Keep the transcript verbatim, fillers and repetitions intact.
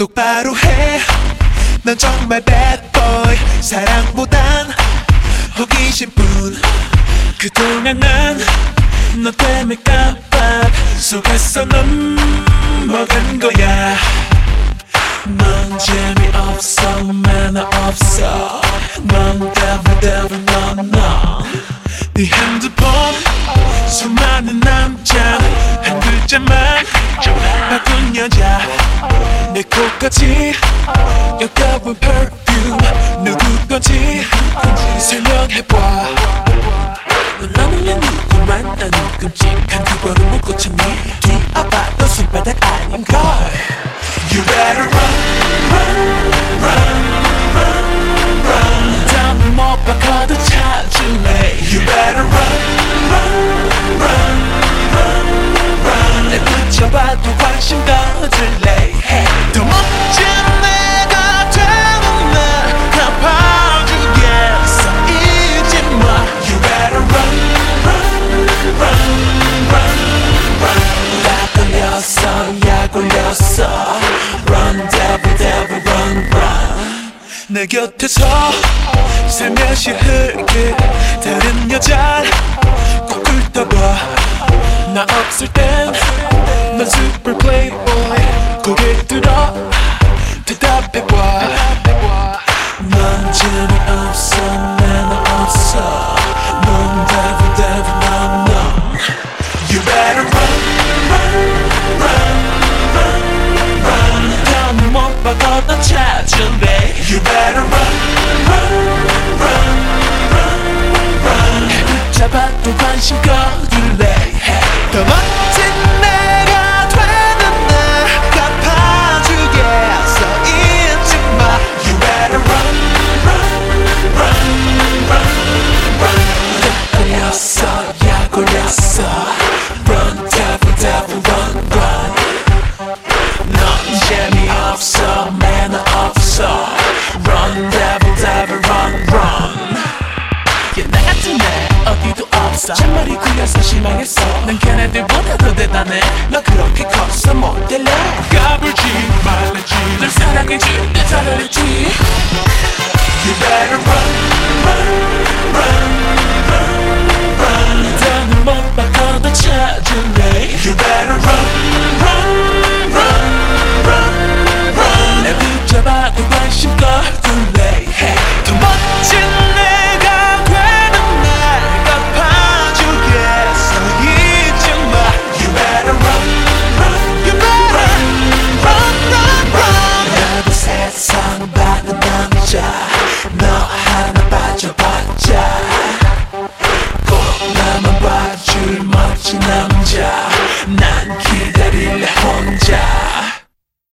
똑바로 해, 넌 정말 bad boy. 사랑보단 호기심뿐. 그동안 난 너 때문에 깜빡 속았어. 넘어간 거야. 넌 재미없어, 매너 없어. 넌 devil devil 넌 너. 네 핸드폰 수많은 남자 한 글자만 바꾼 여자. 내 코까지 역겨운 perfume 누구 건지 설명해봐. 너는 내 누구만 나는 끔찍한 그거를 못 고쳤니? 뒤아봐도 손바닥 아닌걸. You better run, run, run, run, run. 다음은 못 바꿔도 찾을래. You better run, run, run, run, run. 내 붙여봐도 관심 거둘래. Hey. 더 멋진 내가 되는 날 갚아주겠어. 잊지 마. You better run, run, run, run, run. 약 걸렸어, 약 걸렸어. Run, devil, devil, run, run. 내 곁에서 살며시 흐르게 다른 여자를 꼭 훑어봐. 나 없을 땐 넌 super playboy. 고개 들어 대답해봐. 넌 재미없어, 매너 없어. 넌 devil, devil, 넌 너. You better run, run, run, run, run. 다음은 못 바꿔도 찾을래. You better run, run, run, run, run. 붙잡아도 관심 거둘래. 더 멋진 내가 되는 날 갚아주겠어. 잊지 마. You better run, run, run, run, run. 약 걸렸어, 약 걸렸어. Run, devil, devil, run, run. 넌 재미없어, 매너 없어. Run, devil, devil, run, run. yeah, 나 같은 애 어디도 없어. 잔머리 굴려서 실망했어. 난 걔네들보다 더 대단해. 너 그렇게 컸어 못 될래. 까불지 말랬지. 널 사랑해줄 내 잘했지. You better run.